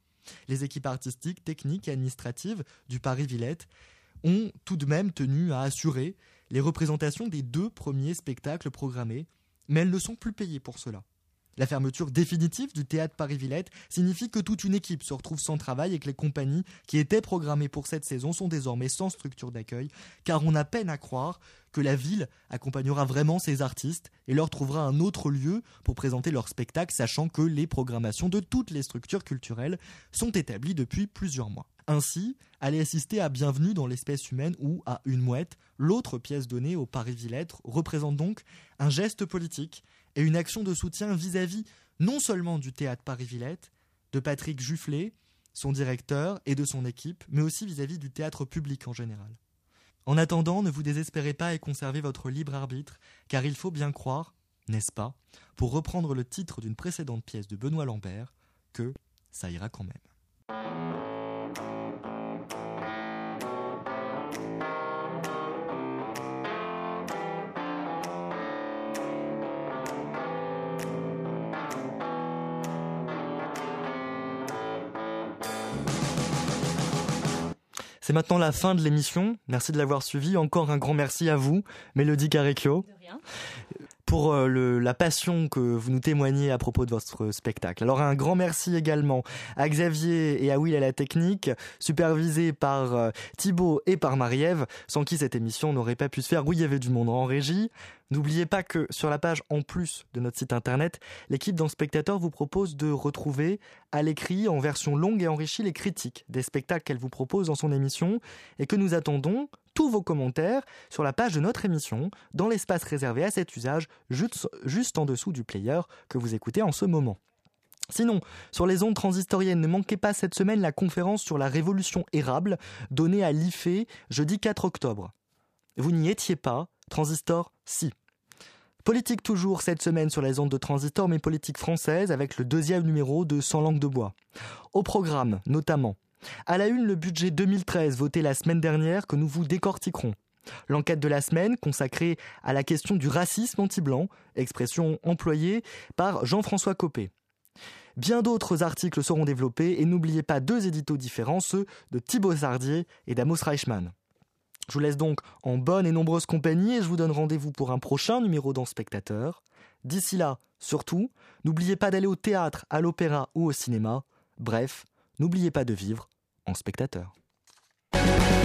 Les équipes artistiques, techniques et administratives du Paris-Villette ont tout de même tenu à assurer les représentations des deux premiers spectacles programmés, mais elles ne sont plus payées pour cela. La fermeture définitive du théâtre Paris-Villette signifie que toute une équipe se retrouve sans travail et que les compagnies qui étaient programmées pour cette saison sont désormais sans structure d'accueil, car on a peine à croire que la ville accompagnera vraiment ses artistes et leur trouvera un autre lieu pour présenter leurs spectacles, sachant que les programmations de toutes les structures culturelles sont établies depuis plusieurs mois. Ainsi, aller assister à Bienvenue dans l'espèce humaine ou à Une mouette, l'autre pièce donnée au Paris-Villette, représente donc un geste politique et une action de soutien vis-à-vis non seulement du théâtre Paris-Villette, de Patrick Jufflet, son directeur et de son équipe, mais aussi vis-à-vis du théâtre public en général. En attendant, ne vous désespérez pas et conservez votre libre arbitre, car il faut bien croire, n'est-ce pas, pour reprendre le titre d'une précédente pièce de Benoît Lambert, que ça ira quand même. C'est maintenant la fin de l'émission. Merci de l'avoir suivi. Encore un grand merci à vous, Mélodie Carecchio, De rien. pour euh, le, la passion que vous nous témoignez à propos de votre spectacle. Alors un grand merci également à Xavier et à Will à la technique, supervisé par euh, Thibaut et par Marie-Ève, sans qui cette émission n'aurait pas pu se faire. Oui, il y avait du monde en régie. N'oubliez pas que sur la page en plus de notre site internet, l'équipe dans Spectateur vous propose de retrouver à l'écrit en version longue et enrichie les critiques des spectacles qu'elle vous propose dans son émission et que nous attendons tous vos commentaires sur la page de notre émission dans l'espace réservé à cet usage juste, juste en dessous du player que vous écoutez en ce moment. Sinon, sur les ondes transistoriennes, ne manquez pas cette semaine la conférence sur la révolution érable donnée à l'I F E jeudi quatre octobre. Vous n'y étiez pas, Transistor, si. Politique toujours cette semaine sur les ondes de Transistor, mais politique française avec le deuxième numéro de Sans langue de bois. Au programme, notamment, à la une, le budget deux mille treize voté la semaine dernière que nous vous décortiquerons. L'enquête de la semaine consacrée à la question du racisme anti-blanc, expression employée par Jean-François Copé. Bien d'autres articles seront développés et n'oubliez pas deux éditos différents, ceux de Thibaut Sardier et d'Amos Reichmann. Je vous laisse donc en bonne et nombreuse compagnie et je vous donne rendez-vous pour un prochain numéro dans Spectateur. D'ici là, surtout, n'oubliez pas d'aller au théâtre, à l'opéra ou au cinéma. Bref, n'oubliez pas de vivre en spectateur.